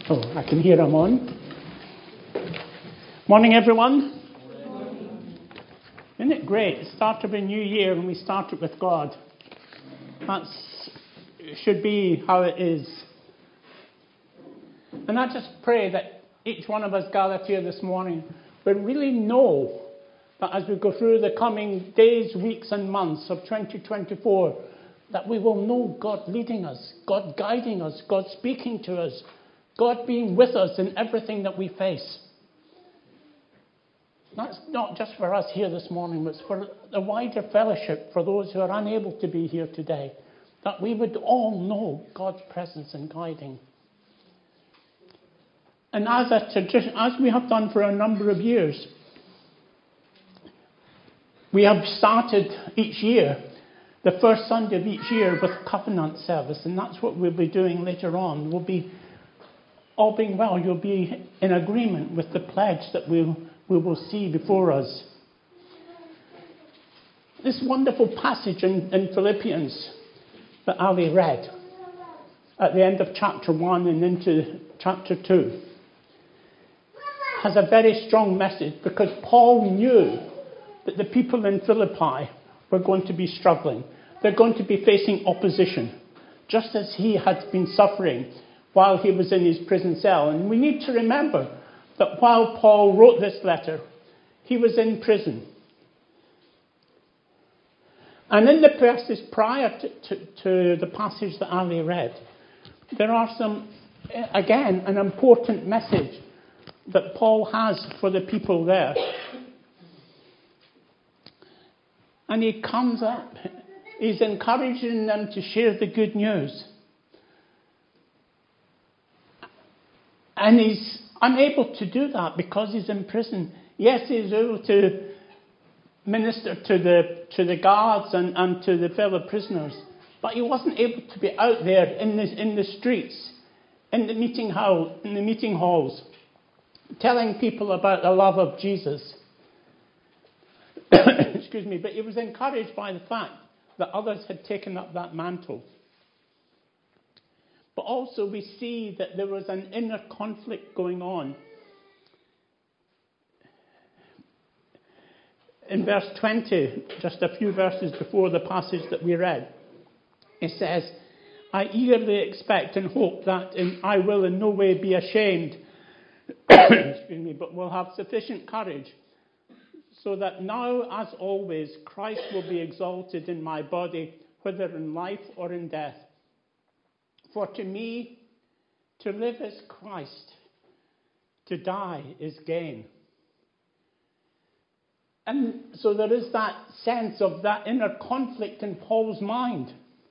Oh, I can hear I'm on. Morning, everyone. Isn't it great? The start of a new year and we start it with God. That should be how it is. And I just pray that each one of us gathered here this morning will really know that as we go through the coming days, weeks and months of 2024, that we will know God leading us, God guiding us, God speaking to us, God being with us in everything that we face. That's not just for us here this morning, but it's for the wider fellowship, for those who are unable to be here today, that we would all know God's presence and guiding. And as a tradition, as we have done for a number of years, we have started each year, the first Sunday of each year, with covenant service, and that's what we'll be doing later on. We'll be, all being well, you'll be in agreement with the pledge that we will see before us. This wonderful passage in Philippians that Ali read at the end of chapter 1 and into chapter 2 has a very strong message, because Paul knew that the people in Philippi were going to be struggling. They're going to be facing opposition, just as he had been suffering while he was in his prison cell. And we need to remember that while Paul wrote this letter, he was in prison. And in the verses prior to the passage that Ali read, there are again, an important message that Paul has for the people there. And he comes up, he's encouraging them to share the good news. And he's unable to do that because he's in prison. Yes, he's able to minister to the guards and to the fellow prisoners, but he wasn't able to be out there in the streets, in the meeting halls, telling people about the love of Jesus. Excuse me, but he was encouraged by the fact that others had taken up that mantle. But also we see that there was an inner conflict going on. In verse 20, just a few verses before the passage that we read, it says, I eagerly expect and hope that I will in no way be ashamed, excuse me, but will have sufficient courage, so that now, as always, Christ will be exalted in my body, whether in life or in death. For to me, to live is Christ, to die is gain. And so there is that sense of that inner conflict in Paul's mind.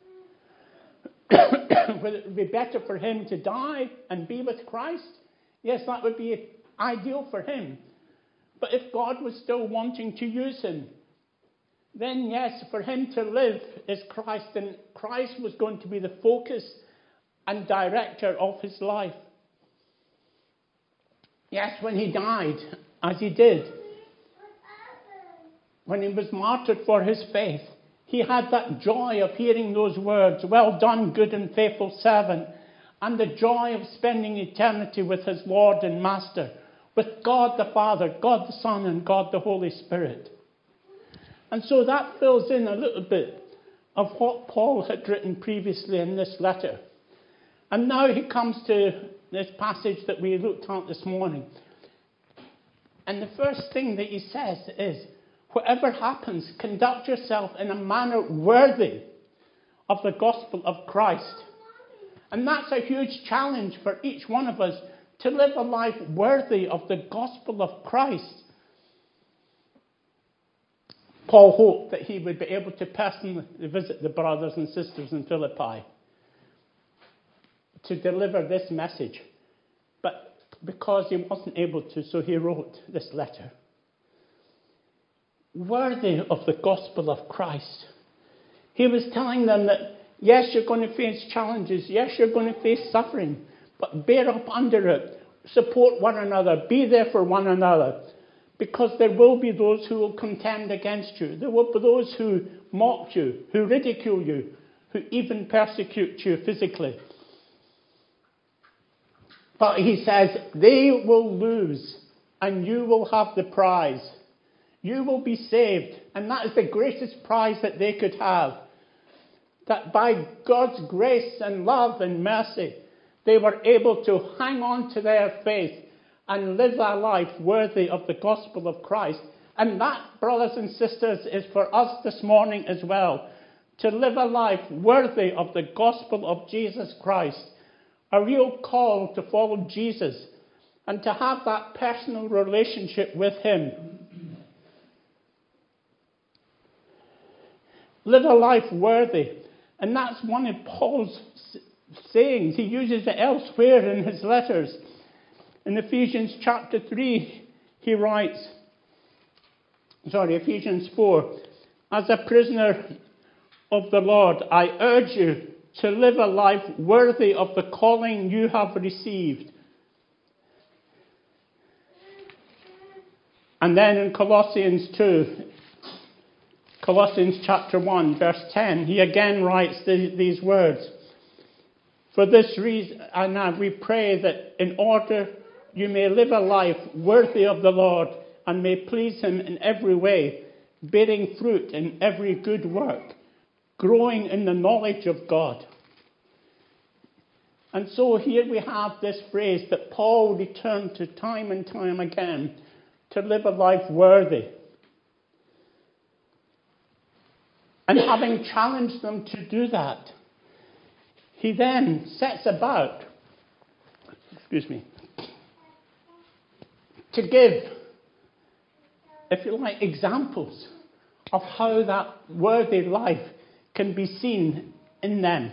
Whether it would be better for him to die and be with Christ? Yes, that would be ideal for him. But if God was still wanting to use him, then yes, for him to live is Christ, and Christ was going to be the focus and director of his life. Yes, when he died, as he did, when he was martyred for his faith, he had that joy of hearing those words, well done, good and faithful servant, and the joy of spending eternity with his Lord and Master, with God the Father, God the Son, and God the Holy Spirit. And so that fills in a little bit of what Paul had written previously in this letter. And now he comes to this passage that we looked at this morning. And the first thing that he says is, whatever happens, conduct yourself in a manner worthy of the gospel of Christ. And that's a huge challenge for each one of us, to live a life worthy of the gospel of Christ. Paul hoped that he would be able to personally visit the brothers and sisters in Philippi to deliver this message. But because he wasn't able to, so he wrote this letter. Worthy of the gospel of Christ. He was telling them that, yes, you're going to face challenges. Yes, you're going to face suffering. But bear up under it. Support one another. Be there for one another. Because there will be those who will contend against you. There will be those who mock you, who ridicule you, who even persecute you physically. But he says, they will lose and you will have the prize. You will be saved. And that is the greatest prize that they could have. That by God's grace and love and mercy, they were able to hang on to their faith and live a life worthy of the gospel of Christ. And that, brothers and sisters, is for us this morning as well. To live a life worthy of the gospel of Jesus Christ. A real call to follow Jesus and to have that personal relationship with him. Live a life worthy. And that's one of Paul's sayings. He uses it elsewhere in his letters. In Ephesians chapter 3, he writes, Ephesians 4, as a prisoner of the Lord, I urge you to live a life worthy of the calling you have received. And then in Colossians chapter 1, verse 10, he again writes these words. For this reason, and we pray that in order you may live a life worthy of the Lord and may please him in every way, bearing fruit in every good work, growing in the knowledge of God. And so here we have this phrase that Paul returned to time and time again, to live a life worthy. And having challenged them to do that, he then sets about, to give, if you like, examples of how that worthy life can be seen in them.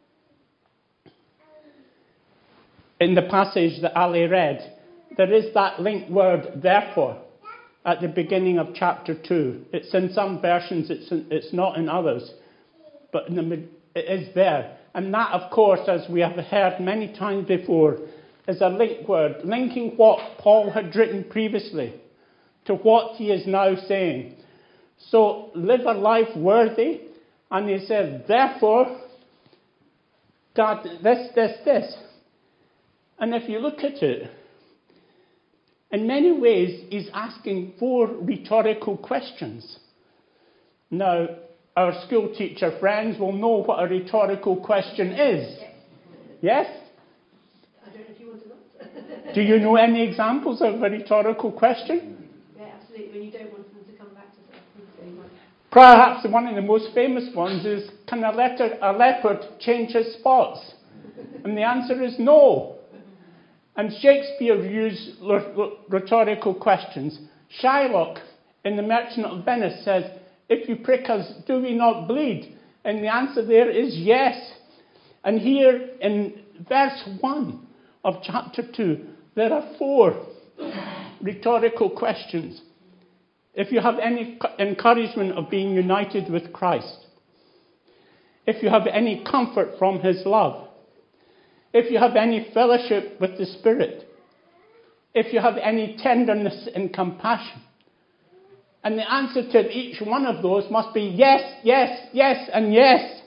In the passage that Ali read, there is that linked word, therefore, at the beginning of chapter 2. It's in some versions, it's not in others, but it is there. And that, of course, as we have heard many times before, is a linked word, linking what Paul had written previously to what he is now saying. So, live a life worthy, and he says, therefore, God, this. And if you look at it, in many ways, he's asking 4 rhetorical questions. Now, our school teacher friends will know what a rhetorical question is. Yes? I don't know if you want to know. Do you know any examples of a rhetorical question? Yeah, absolutely. When you don't want them to come back to something. Perhaps one of the most famous ones is, can a leopard change his spots? And the answer is no. And Shakespeare used rhetorical questions. Shylock in The Merchant of Venice says, if you prick us, do we not bleed? And the answer there is yes. And here in verse 1 of chapter 2, there are 4 rhetorical questions. If you have any encouragement of being united with Christ, if you have any comfort from his love, if you have any fellowship with the Spirit, if you have any tenderness and compassion. And the answer to each one of those must be yes, yes, yes, and yes.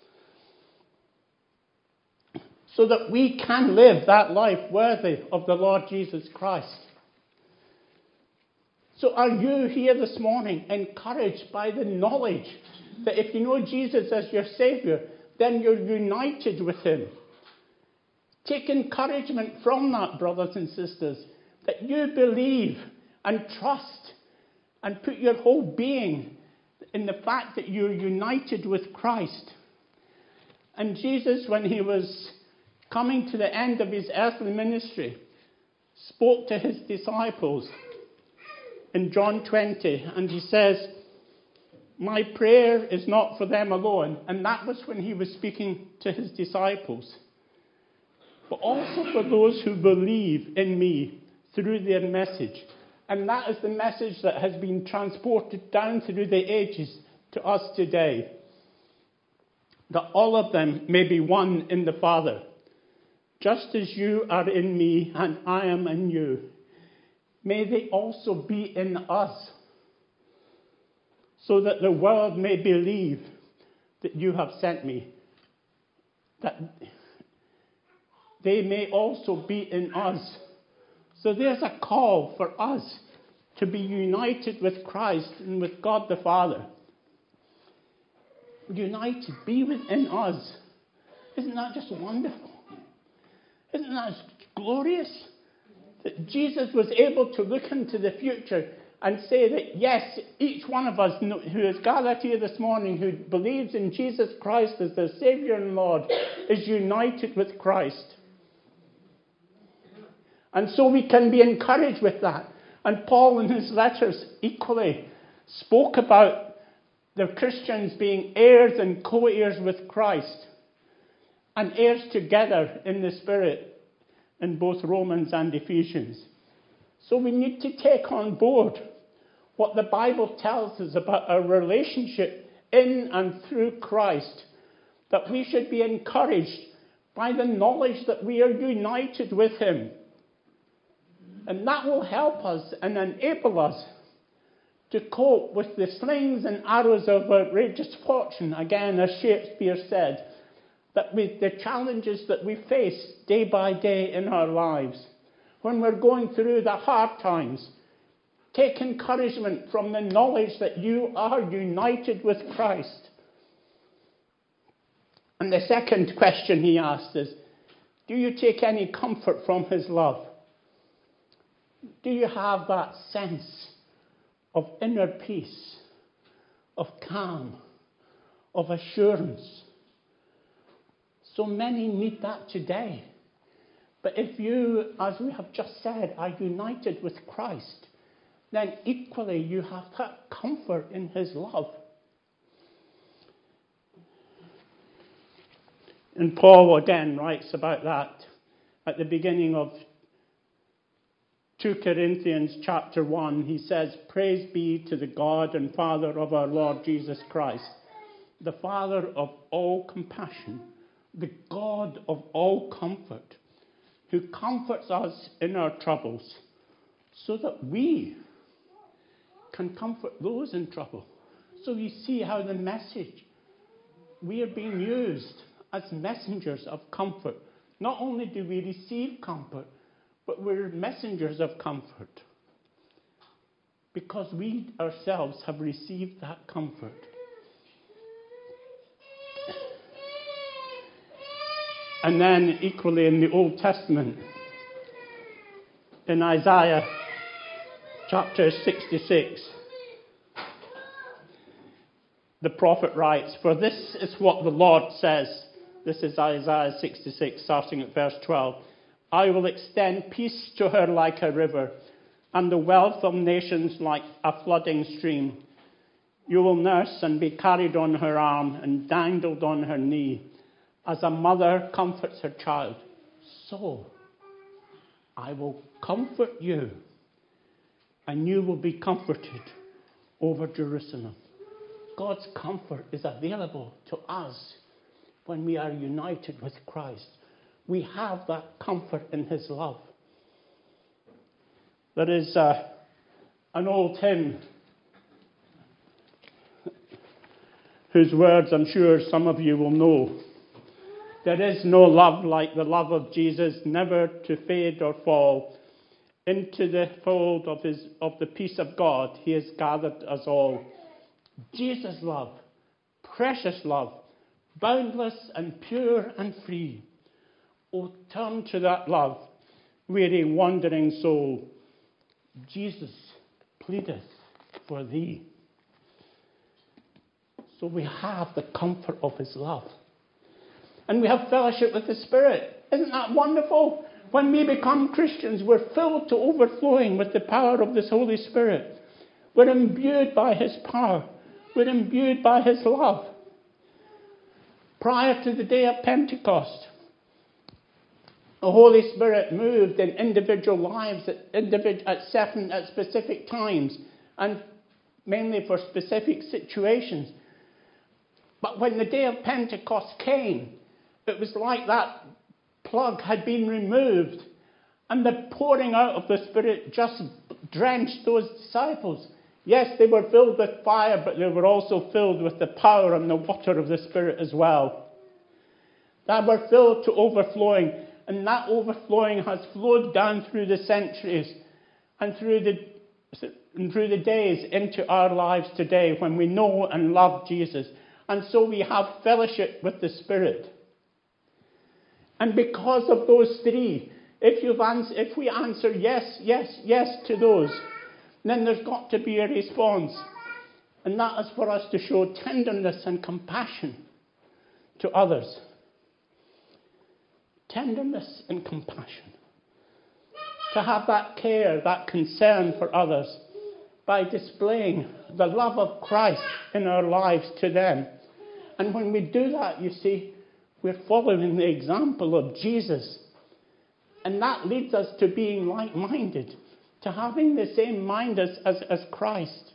So that we can live that life worthy of the Lord Jesus Christ. So are you here this morning encouraged by the knowledge that if you know Jesus as your Saviour, then you're united with him? Take encouragement from that, brothers and sisters, that you believe and trust and put your whole being in the fact that you're united with Christ. And Jesus, when he was coming to the end of his earthly ministry, spoke to his disciples in John 20, and he says, my prayer is not for them alone. And that was when he was speaking to his disciples, but also for those who believe in me through their message. And that is the message that has been transported down through the ages to us today. That all of them may be one in the Father, just as you are in me and I am in you. May they also be in us, so that the world may believe that you have sent me. That they may also be in us. So there's a call for us to be united with Christ and with God the Father. United, be within us. Isn't that just wonderful? Isn't that glorious? That Jesus was able to look into the future and say that, yes, each one of us who is gathered here this morning, who believes in Jesus Christ as their Saviour and Lord, is united with Christ. And so we can be encouraged with that. And Paul in his letters equally spoke about the Christians being heirs and co-heirs with Christ, and heirs together in the Spirit in both Romans and Ephesians. So we need to take on board what the Bible tells us about our relationship in and through Christ, that we should be encouraged by the knowledge that we are united with him. And that will help us and enable us to cope with the slings and arrows of outrageous fortune, again, as Shakespeare said, that with the challenges that we face day by day in our lives, when we're going through the hard times, take encouragement from the knowledge that you are united with Christ. And the second question he asked is, do you take any comfort from his love? Do you have that sense of inner peace, of calm, of assurance? So many need that today. But if you, as we have just said, are united with Christ, then equally you have that comfort in his love. And Paul again writes about that at the beginning of 2 Corinthians chapter 1. He says, "Praise be to the God and Father of our Lord Jesus Christ, the Father of all compassion, the God of all comfort, who comforts us in our troubles, so that we can comfort those in trouble." So you see how the message, we are being used as messengers of comfort. Not only do we receive comfort, but we're messengers of comfort, because we ourselves have received that comfort. And then equally in the Old Testament, in Isaiah chapter 66, the prophet writes, "For this is what the Lord says." This is Isaiah 66, starting at verse 12. "I will extend peace to her like a river, and the wealth of nations like a flooding stream. You will nurse and be carried on her arm and dangled on her knee, as a mother comforts her child. So I will comfort you, and you will be comforted over Jerusalem." God's comfort is available to us when we are united with Christ. We have that comfort in his love. There is an old hymn whose words I'm sure some of you will know. "There is no love like the love of Jesus, never to fade or fall. Into the fold of the peace of God, he has gathered us all." Jesus' love, precious love, boundless and pure and free. Oh, turn to that love, weary, wandering soul. Jesus pleadeth for thee. So we have the comfort of his love. And we have fellowship with the Spirit. Isn't that wonderful? When we become Christians, we're filled to overflowing with the power of this Holy Spirit. We're imbued by his power. We're imbued by his love. Prior to the day of Pentecost, the Holy Spirit moved in individual lives at specific times, and mainly for specific situations. But when the day of Pentecost came, it was like that plug had been removed, and the pouring out of the Spirit just drenched those disciples. Yes, they were filled with fire, but they were also filled with the power and the water of the Spirit as well. They were filled to overflowing, And that overflowing has flowed down through the centuries and through the days into our lives today when we know and love Jesus. And so we have fellowship with the Spirit. And because of those three, if we answer yes, yes, yes to those, then there's got to be a response. And that is for us to show tenderness and compassion to others. Tenderness and compassion. To have that care, that concern for others by displaying the love of Christ in our lives to them. And when we do that, you see, we're following the example of Jesus. And that leads us to being like-minded, to having the same mind as Christ.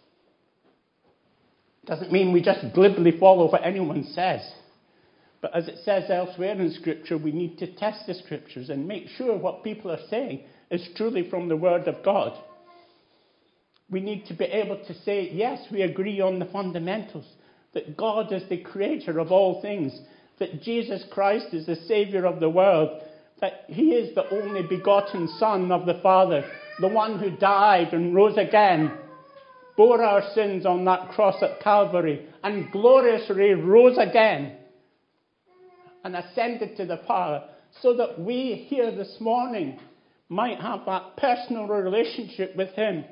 Doesn't mean we just glibly follow what anyone says. But as it says elsewhere in Scripture, we need to test the Scriptures and make sure what people are saying is truly from the Word of God. We need to be able to say, yes, we agree on the fundamentals, that God is the creator of all things, that Jesus Christ is the Saviour of the world, that he is the only begotten Son of the Father, the one who died and rose again, bore our sins on that cross at Calvary, and gloriously rose again and ascended to the Father, so that we here this morning might have that personal relationship with him.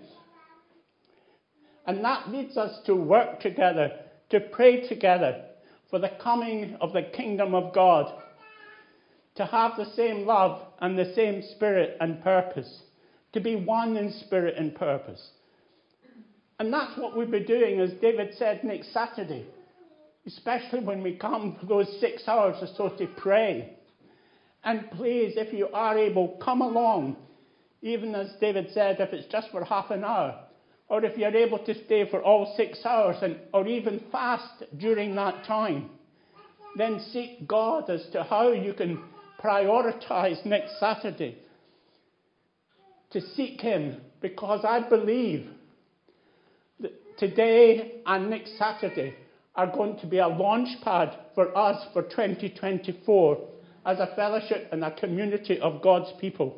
And that leads us to work together, to pray together for the coming of the kingdom of God, to have the same love and the same spirit and purpose, to be one in spirit and purpose. And that's what we'll be doing, as David said, next Saturday, especially when we come for those 6 hours or so to pray. And please, if you are able, come along, even as David said, if it's just for half an hour, or if you're able to stay for all 6 hours, or even fast during that time, then seek God as to how you can prioritize next Saturday to seek him, because I believe that today and next Saturday are going to be a launch pad for us for 2024 as a fellowship and a community of God's people.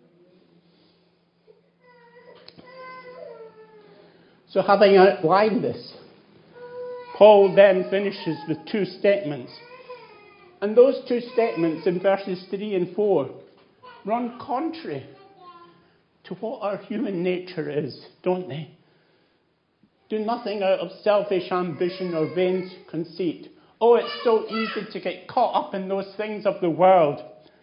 So having outlined this, Paul then finishes with two statements. And those two statements in verses 3 and 4 run contrary to what our human nature is, don't they? Do nothing out of selfish ambition or vain conceit. Oh, it's so easy to get caught up in those things of the world.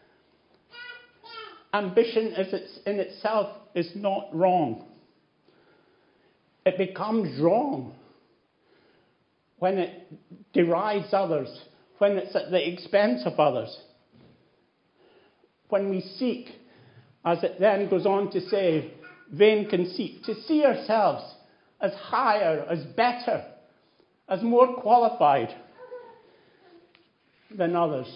Ambition in itself is not wrong. It becomes wrong when it derides others, when it's at the expense of others. When we seek, as it then goes on to say, vain conceit, to see ourselves as higher, as better, as more qualified than others.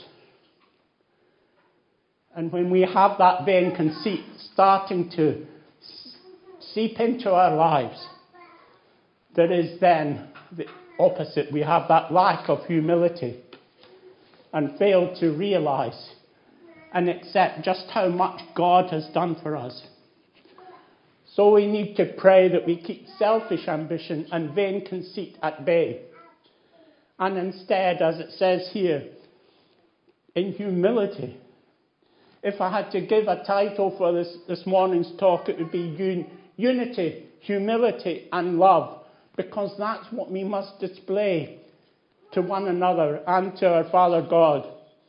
And when we have that vain conceit starting to seep into our lives, there is then the opposite. We have that lack of humility and fail to realize and accept just how much God has done for us. So we need to pray that we keep selfish ambition and vain conceit at bay. And instead, as it says here, in humility. If I had to give a title for this morning's talk, it would be Unity, Humility and Love. Because that's what we must display to one another and to our Father God.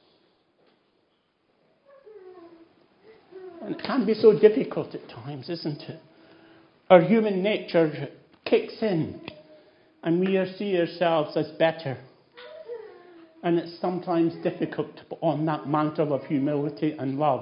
And it can be so difficult at times, isn't it? Our human nature kicks in and we see ourselves as better. And it's sometimes difficult to put on that mantle of humility and love.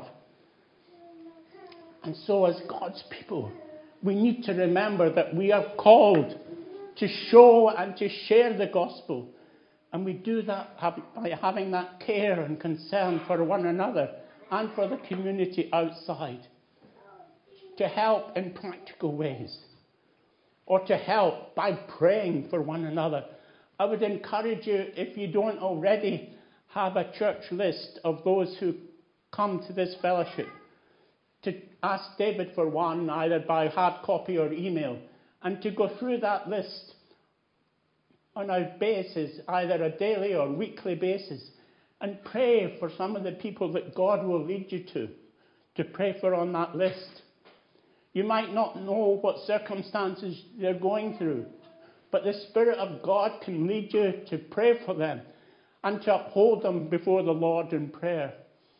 And so as God's people, we need to remember that we are called to show and to share the gospel. And we do that by having that care and concern for one another and for the community outside. To help in practical ways. Or to help by praying for one another. I would encourage you, if you don't already have a church list of those who come to this fellowship, to ask David for one, either by hard copy or email, and to go through that list on a basis, either a daily or weekly basis, and pray for some of the people that God will lead you to pray for on that list. You might not know what circumstances they're going through, but the Spirit of God can lead you to pray for them and to uphold them before the Lord in prayer.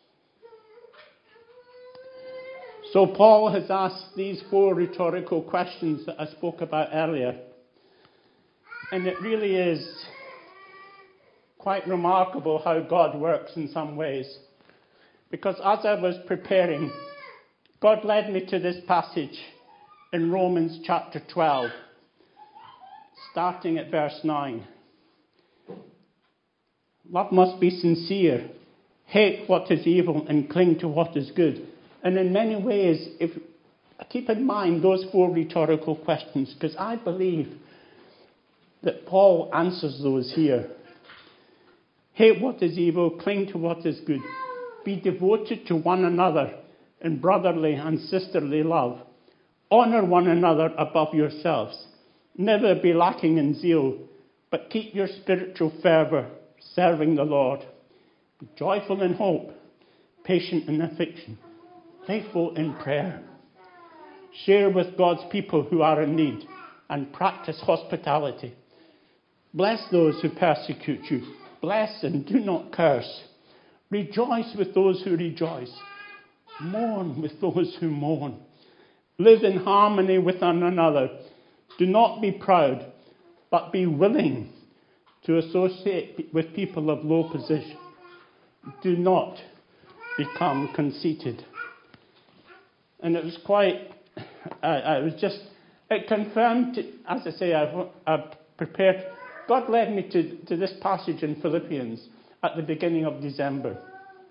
So Paul has asked these 4 rhetorical questions that I spoke about earlier. And it really is quite remarkable how God works in some ways. Because as I was preparing, God led me to this passage in Romans chapter 12, starting at verse 9. Love must be sincere. Hate what is evil and cling to what is good. And in many ways, keep in mind those 4 rhetorical questions, because I believe that Paul answers those here. Hate what is evil, cling to what is good. Be devoted to one another in brotherly and sisterly love. Honour one another above yourselves. Never be lacking in zeal, but keep your spiritual fervour, serving the Lord. Be joyful in hope, patient in affliction, faithful in prayer. Share with God's people who are in need, and practice hospitality. Bless those who persecute you. Bless and do not curse. Rejoice with those who rejoice. Mourn with those who mourn. Live in harmony with one another. Do not be proud, but be willing to associate with people of low position. Do not become conceited. And it was quite, it confirmed, as I say, I've prepared. God led me to this passage in Philippians at the beginning of December.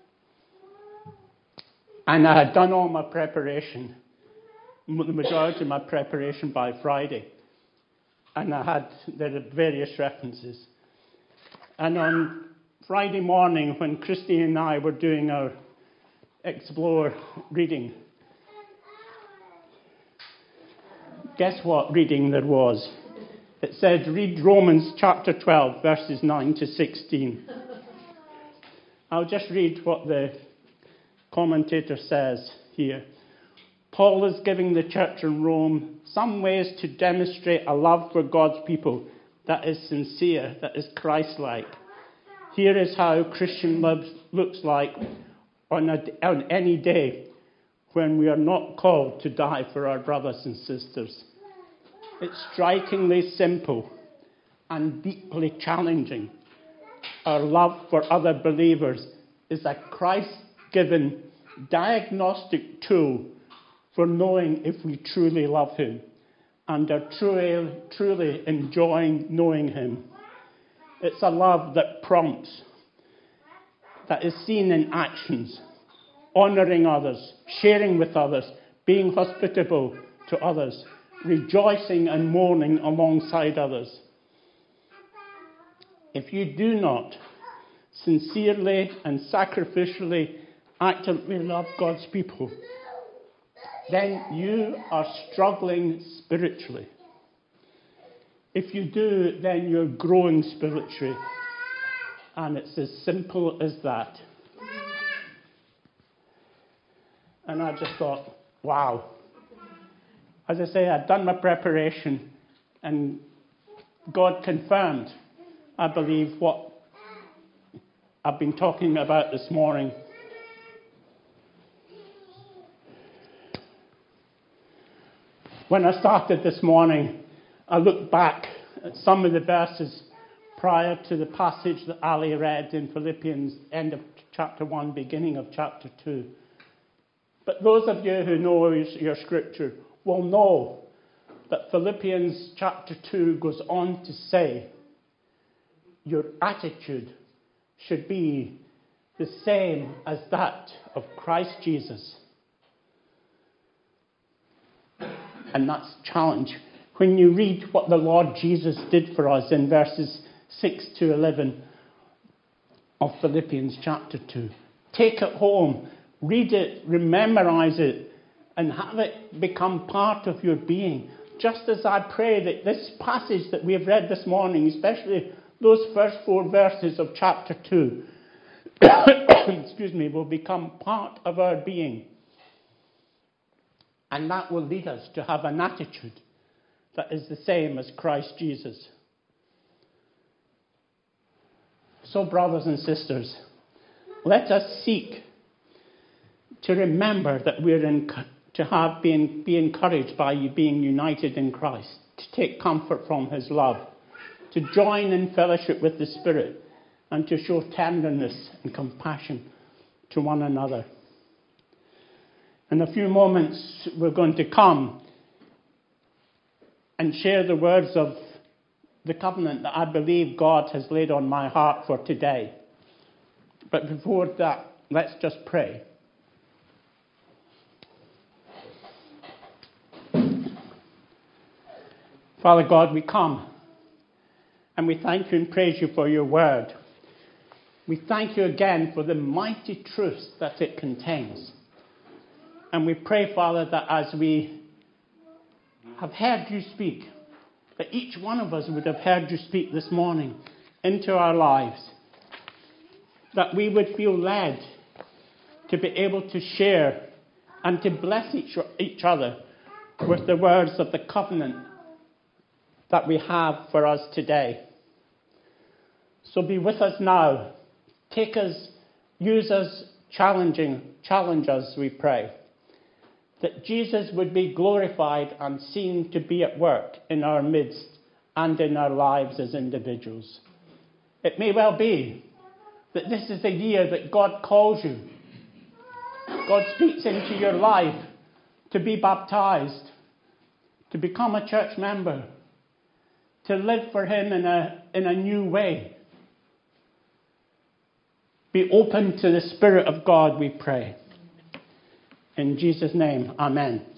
And I had done all my preparation, the majority of my preparation by Friday. And there are various references. And on Friday morning, when Christy and I were doing our Explore reading, guess what reading there was? It said, read Romans chapter 12, verses 9 to 16. I'll just read what the commentator says here. Paul is giving the church in Rome some ways to demonstrate a love for God's people that is sincere, that is Christ-like. Here is how Christian love looks like on any day when we are not called to die for our brothers and sisters. It's strikingly simple and deeply challenging. Our love for other believers is a Christ-given diagnostic tool for knowing if we truly love him and are truly enjoying knowing him. It's a love that prompts, that is seen in actions, honouring others, sharing with others, being hospitable to others, rejoicing and mourning alongside others. If you do not sincerely and sacrificially, actively love God's people, then you are struggling spiritually. If you do, then you're growing spiritually. And it's as simple as that. And I just thought, wow. As I say, I'd done my preparation, and God confirmed, I believe, what I've been talking about this morning. When I started this morning, I looked back at some of the verses prior to the passage that Ali read in Philippians, end of chapter 1, beginning of chapter 2. But those of you who know your scripture will know that Philippians chapter 2 goes on to say, your attitude should be the same as that of Christ Jesus. And that's a challenge. When you read what the Lord Jesus did for us in verses 6 to 11 of Philippians chapter 2, take it home, read it, memorize it, and have it become part of your being. Just as I pray that this passage that we have read this morning, especially those first 4 verses of chapter 2, excuse me, will become part of our being. And that will lead us to have an attitude that is the same as Christ Jesus. So, brothers and sisters, let us seek to remember that we're be encouraged by being united in Christ, to take comfort from his love, to join in fellowship with the Spirit, and to show tenderness and compassion to one another. In a few moments, we're going to come and share the words of the covenant that I believe God has laid on my heart for today. But before that, let's just pray. Father God, we come and we thank you and praise you for your word. We thank you again for the mighty truths that it contains. And we pray, Father, that as we have heard you speak, that each one of us would have heard you speak this morning into our lives, that we would feel led to be able to share and to bless each other with the words of the covenant that we have for us today. So be with us now. Take us, use us, challenge us, we pray. That Jesus would be glorified and seen to be at work in our midst and in our lives as individuals. It may well be that this is the year that God calls you. God speaks into your life to be baptized, to become a church member, to live for him in a new way. Be open to the Spirit of God, we pray. In Jesus' name, amen.